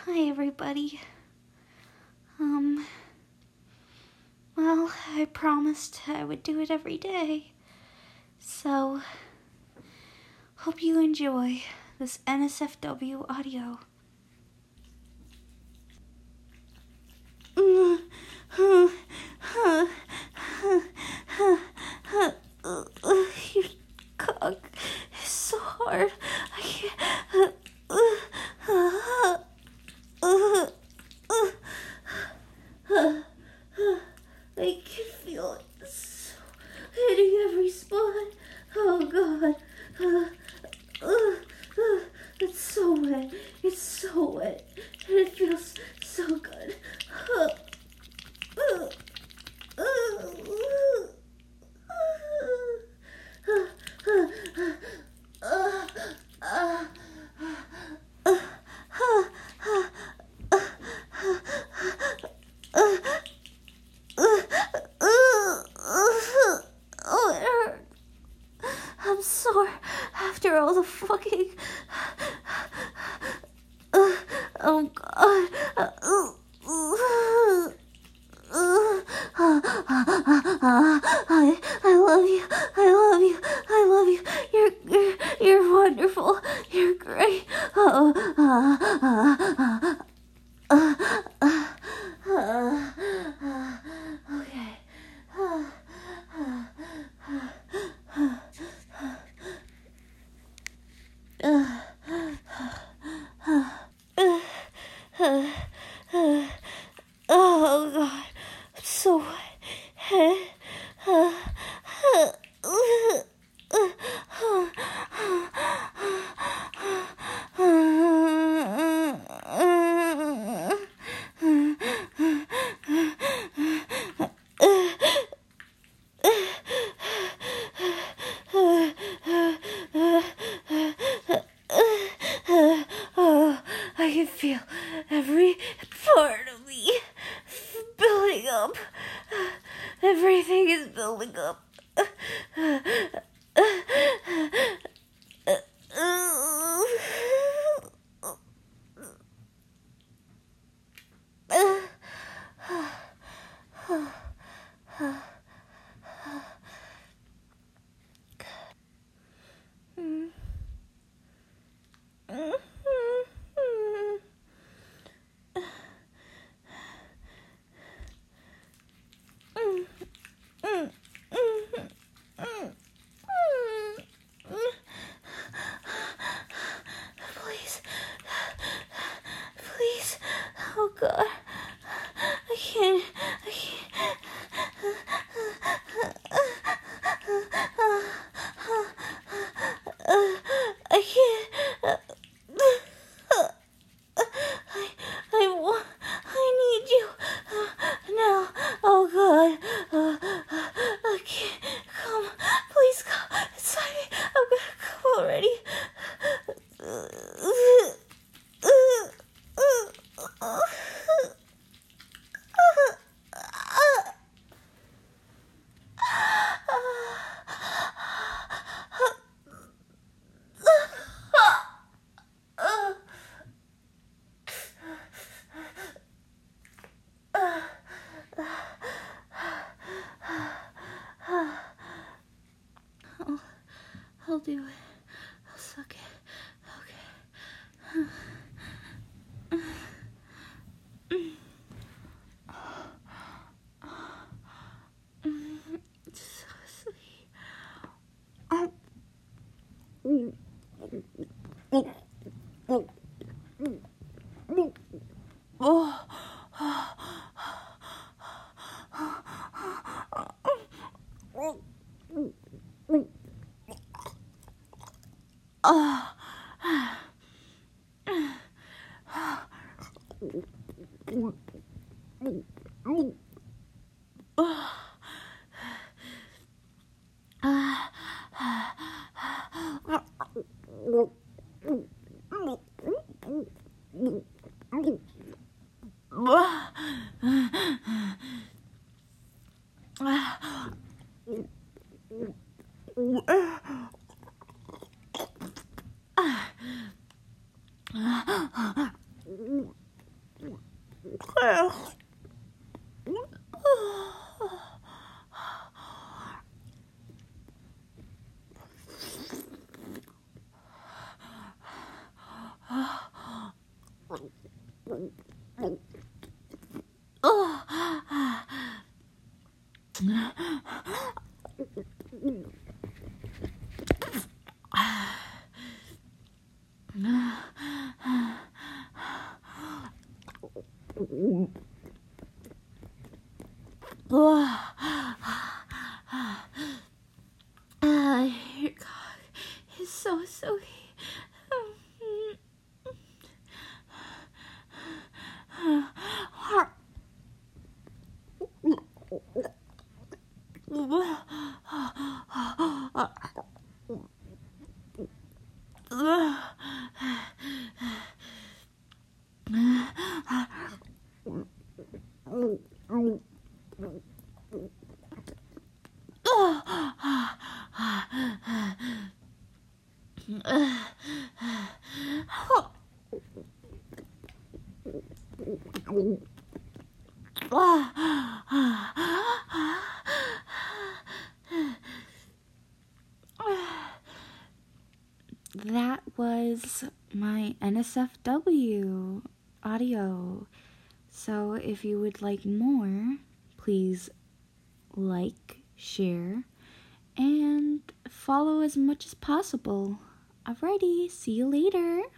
Hi everybody. Well, I promised I would do it every day. So, hope you enjoy this NSFW audio. Your cock is so hard. I can't. I can feel it so hitting every spot. Oh God. It's so wet. It's so wet. And it feels so good. Oh, it hurt. I'm sore after all the fucking. Oh God. I love you. I love you. I love you. You're wonderful. You're great. Okay. Oh God, I'm so wet. I can feel every part of me building up. Everything is building up. Please, oh God, I can't. I can't. I need you now. Oh God, I can't. Come, please come inside me. I'm gonna come already. I'll do it. I'll suck it. Okay. So sweet. Oh. Your cock is so That was my NSFW audio. So if you would like more, please like, share, and follow as much as possible. Alrighty, see you later.